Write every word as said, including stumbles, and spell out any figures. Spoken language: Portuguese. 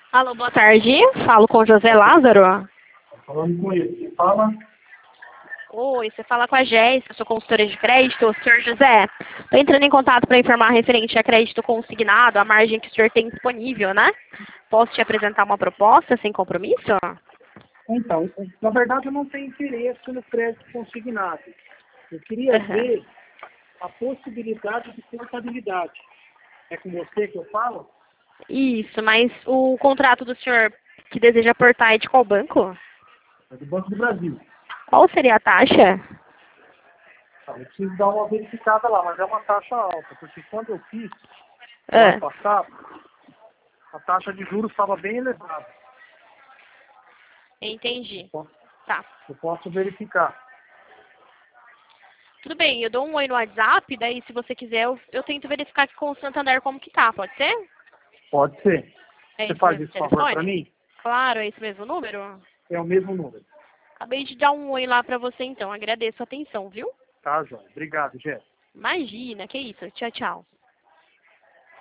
Alô, boa tarde. Falo com o José Lázaro. Falando com ele. Fala. Oi, você fala com a Jéssica, eu sou consultora de crédito. Senhor José, estou entrando em contato para informar referente a crédito consignado, a margem que o senhor tem disponível, né? Posso te apresentar uma proposta sem compromisso? Então, na verdade eu não tenho interesse no crédito consignado. Eu queria Uhum. ver a possibilidade de portabilidade. É com você que eu falo? Isso, mas o contrato do senhor que deseja aportar é de qual banco? É do Banco do Brasil. Qual seria a taxa? Tá, eu preciso dar uma verificada lá, mas é uma taxa alta, porque quando eu fiz, no ano Ah, passado, a taxa de juros estava bem elevada. entendi. Eu posso, Tá. eu posso verificar. Tudo bem, eu dou um oi no WhatsApp, daí se você quiser eu, eu tento verificar aqui com o Santander como que tá, pode ser? Pode ser. É Você esse faz mesmo esse favor para telefone? mim? Claro, é esse mesmo número? É o mesmo número. Acabei de dar um oi lá pra você então, agradeço a atenção, viu? Tá, João? Obrigado, Jéssica. Imagina, que isso, tchau, tchau.